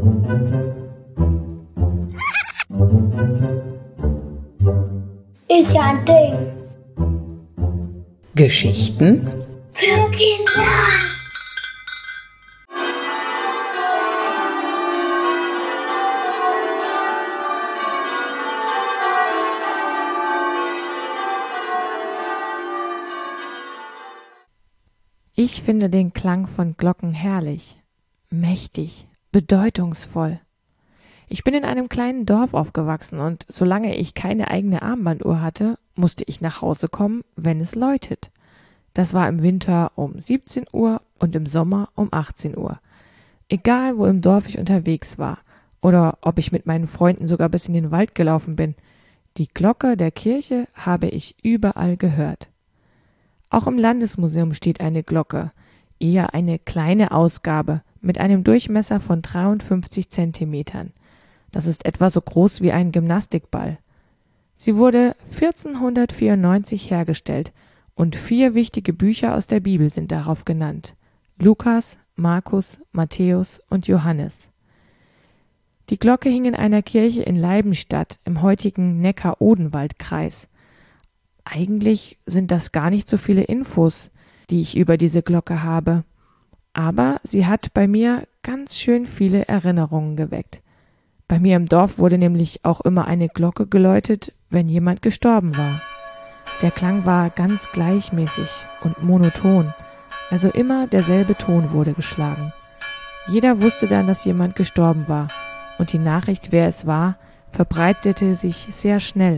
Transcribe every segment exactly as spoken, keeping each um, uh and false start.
Ist ja ein Ding. Geschichten Für Kinder. Ich finde den Klang von Glocken herrlich, mächtig, bedeutungsvoll. Ich bin in einem kleinen Dorf aufgewachsen und solange ich keine eigene Armbanduhr hatte, musste ich nach Hause kommen, wenn es läutet. Das war im Winter um siebzehn Uhr und im Sommer um achtzehn Uhr. Egal, wo im Dorf ich unterwegs war oder ob ich mit meinen Freunden sogar bis in den Wald gelaufen bin, die Glocke der Kirche habe ich überall gehört. Auch im Landesmuseum steht eine Glocke, eher eine kleine Ausgabe mit einem Durchmesser von dreiundfünfzig Zentimetern. Das ist etwa so groß wie ein Gymnastikball. Sie wurde vierzehnhundertvierundneunzig hergestellt und vier wichtige Bücher aus der Bibel sind darauf genannt: Lukas, Markus, Matthäus und Johannes. Die Glocke hing in einer Kirche in Leibenstadt im heutigen Neckar-Odenwald-Kreis. Eigentlich sind das gar nicht so viele Infos, die ich über diese Glocke habe, aber sie hat bei mir ganz schön viele Erinnerungen geweckt. Bei mir im Dorf wurde nämlich auch immer eine Glocke geläutet, wenn jemand gestorben war. Der Klang war ganz gleichmäßig und monoton, also immer derselbe Ton wurde geschlagen. Jeder wusste dann, dass jemand gestorben war, und die Nachricht, wer es war, verbreitete sich sehr schnell.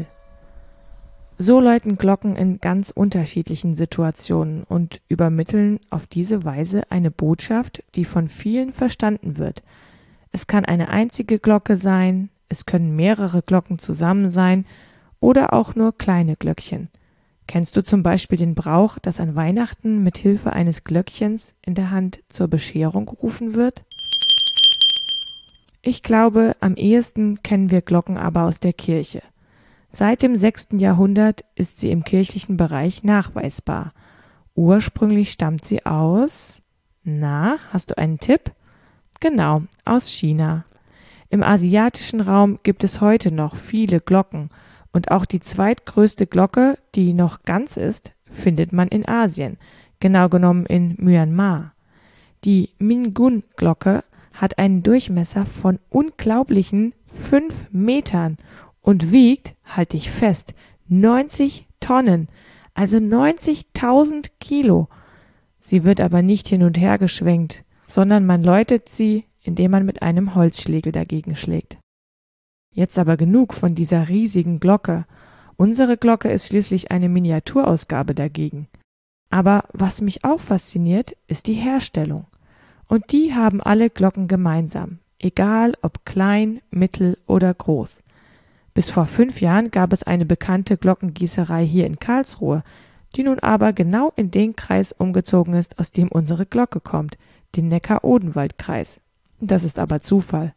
So läuten Glocken in ganz unterschiedlichen Situationen und übermitteln auf diese Weise eine Botschaft, die von vielen verstanden wird. Es kann eine einzige Glocke sein, es können mehrere Glocken zusammen sein oder auch nur kleine Glöckchen. Kennst du zum Beispiel den Brauch, dass an Weihnachten mit Hilfe eines Glöckchens in der Hand zur Bescherung gerufen wird? Ich glaube, am ehesten kennen wir Glocken aber aus der Kirche. Seit dem sechsten Jahrhundert ist sie im kirchlichen Bereich nachweisbar. Ursprünglich stammt sie aus… Na, hast du einen Tipp? Genau, aus China. Im asiatischen Raum gibt es heute noch viele Glocken und auch die zweitgrößte Glocke, die noch ganz ist, findet man in Asien, genau genommen in Myanmar. Die Mingun-Glocke hat einen Durchmesser von unglaublichen fünf Metern und wiegt, halt dich fest, neunzig Tonnen, also neunzigtausend Kilo. Sie wird aber nicht hin und her geschwenkt, sondern man läutet sie, indem man mit einem Holzschlegel dagegen schlägt. Jetzt aber genug von dieser riesigen Glocke. Unsere Glocke ist schließlich eine Miniaturausgabe dagegen. Aber was mich auch fasziniert, ist die Herstellung. Und die haben alle Glocken gemeinsam, egal ob klein, mittel oder groß. Bis vor fünf Jahren gab es eine bekannte Glockengießerei hier in Karlsruhe, die nun aber genau in den Kreis umgezogen ist, aus dem unsere Glocke kommt, den Neckar-Odenwald-Kreis. Das ist aber Zufall.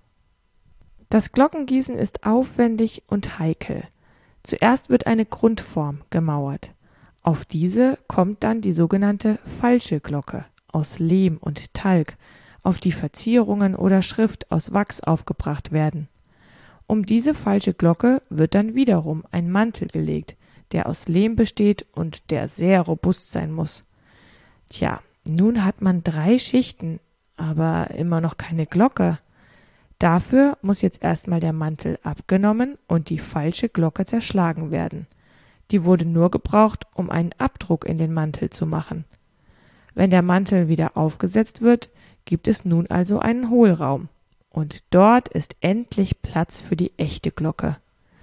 Das Glockengießen ist aufwendig und heikel. Zuerst wird eine Grundform gemauert. Auf diese kommt dann die sogenannte falsche Glocke aus Lehm und Talg, auf die Verzierungen oder Schrift aus Wachs aufgebracht werden. Um diese falsche Glocke wird dann wiederum ein Mantel gelegt, der aus Lehm besteht und der sehr robust sein muss. Tja, nun hat man drei Schichten, aber immer noch keine Glocke. Dafür muss jetzt erstmal der Mantel abgenommen und die falsche Glocke zerschlagen werden. Die wurde nur gebraucht, um einen Abdruck in den Mantel zu machen. Wenn der Mantel wieder aufgesetzt wird, gibt es nun also einen Hohlraum. Und dort ist endlich Platz für die echte Glocke.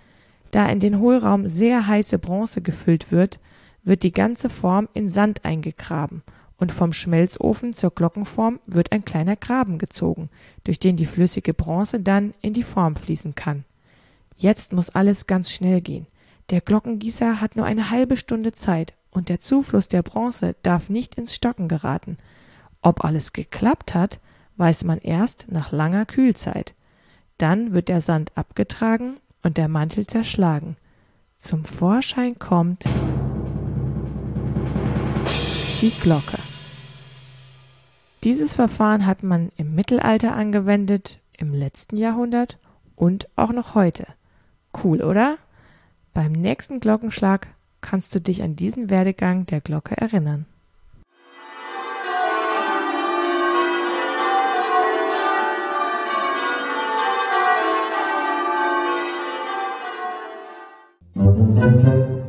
Da in den Hohlraum sehr heiße Bronze gefüllt wird, wird die ganze Form in Sand eingegraben und vom Schmelzofen zur Glockenform wird ein kleiner Graben gezogen, durch den die flüssige Bronze dann in die Form fließen kann. Jetzt muss alles ganz schnell gehen. Der Glockengießer hat nur eine halbe Stunde Zeit und der Zufluss der Bronze darf nicht ins Stocken geraten. Ob alles geklappt hat, weiß man erst nach langer Kühlzeit. Dann wird der Sand abgetragen und der Mantel zerschlagen. Zum Vorschein kommt die Glocke. Dieses Verfahren hat man im Mittelalter angewendet, im letzten Jahrhundert und auch noch heute. Cool, oder? Beim nächsten Glockenschlag kannst du dich an diesen Werdegang der Glocke erinnern. Thank you.